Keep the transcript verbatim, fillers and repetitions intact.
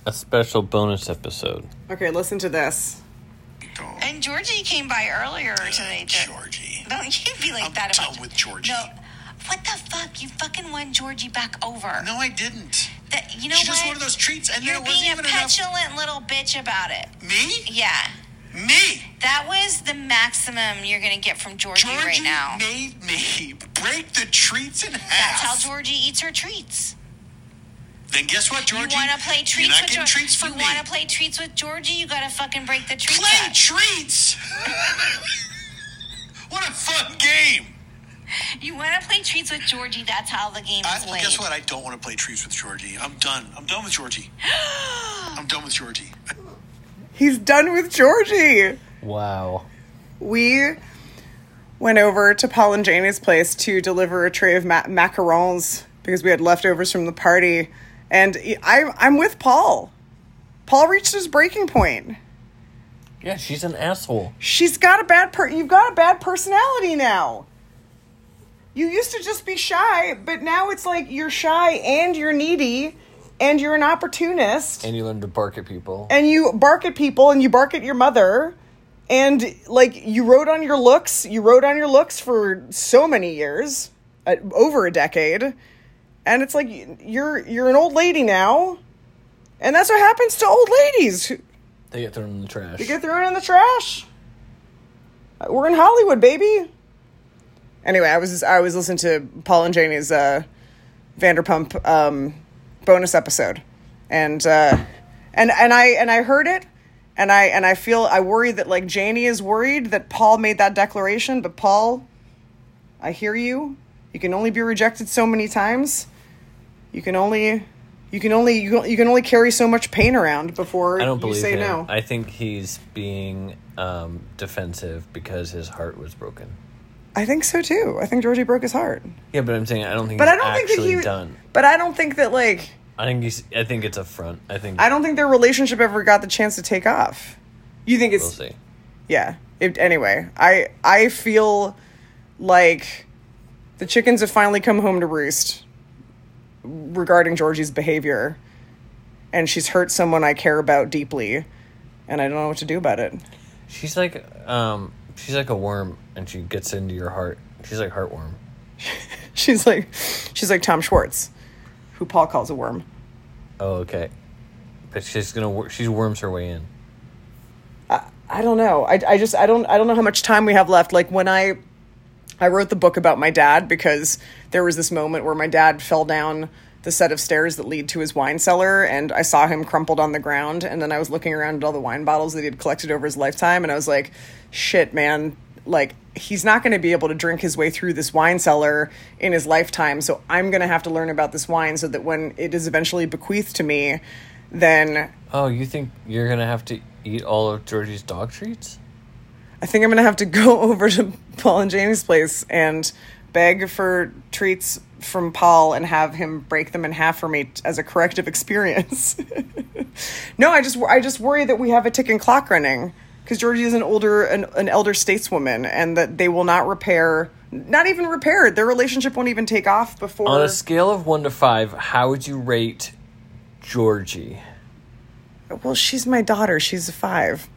a special bonus episode. Okay, listen to this. And Georgie came by earlier uh, today. Georgie. Don't you be like I'm that done about with Georgie. No. What the fuck? You fucking won Georgie back over. No, I didn't. That, you know she what? just wanted those treats, and You're there wasn't being a even enough. petulant little bitch about it. Me? Yeah. Me? That was the maximum you're going to get from Georgie, Georgie right now. made me break the treats in half. That's how Georgie eats her treats. Then guess what, Georgie? You want to play treats You're not with getting Georgie? treats from you me. want to play treats with Georgie? You got to fucking break the treats Play up. treats? What a fun game. You want to play treats with Georgie? That's how the game I, is well, played. guess what? I don't want to play treats with Georgie. I'm done. I'm done with Georgie. I'm done with Georgie. I- He's done with Georgie. Wow. We went over to Paul and Janie's place to deliver a tray of ma- macarons because we had leftovers from the party. And I, I'm with Paul. Paul reached his breaking point. Yeah, she's an asshole. She's got a bad per- you've got a bad personality now. You used to just be shy, but now it's like you're shy and you're needy and you're an opportunist. And you learn to bark at people. And you bark at people and you bark at your mother. And like you rode on your looks, you rode on your looks for so many years, uh, over a decade. And it's like you're you're an old lady now. And that's what happens to old ladies. They get thrown in the trash. You get thrown in the trash. We're in Hollywood, baby. Anyway, I was I was listening to Paul and Janie's uh, Vanderpump um, bonus episode, and uh, and and I and I heard it, and I and I feel I worry that like Janie is worried that Paul made that declaration, but Paul, I hear you. You can only be rejected so many times. You can only. You can only you can, you can only carry so much pain around before I don't you believe say him. no. I think he's being um, defensive because his heart was broken. I think so too. I think Georgie broke his heart. Yeah, but I'm saying I don't think But he's I don't think that actually he. done. But I don't think that like. I think he's. I think it's a front. I think. I don't think their relationship ever got the chance to take off. You think it's. We'll see. Yeah. It, anyway, I I feel like the chickens have finally come home to roost regarding Georgie's behavior, and she's hurt someone I care about deeply, and I don't know what to do about it. She's like, um, she's like a worm, and she gets into your heart. She's like heartworm. she's like, she's like Tom Schwartz, who Paul calls a worm. Oh, okay. But she's gonna. wor- She worms her way in. I, I don't know. I, I just I don't I don't know how much time we have left. Like when I I wrote the book about my dad because there was this moment where my dad fell down the set of stairs that lead to his wine cellar, and I saw him crumpled on the ground, and then I was looking around at all the wine bottles that he had collected over his lifetime, and I was like, shit, man, like, he's not going to be able to drink his way through this wine cellar in his lifetime, so I'm going to have to learn about this wine so that when it is eventually bequeathed to me, then... Oh, you think you're gonna have to eat all of Georgie's dog treats? I think I'm going to have to go over to Paul and Janie's place and beg for treats from Paul and have him break them in half for me as a corrective experience. No, I just I just worry that we have a ticking clock running because Georgie is an older an, an elder stateswoman, and that they will not repair, not even repair. Their relationship won't even take off before. On a scale of one to five, how would you rate Georgie? Well, she's my daughter. She's a five.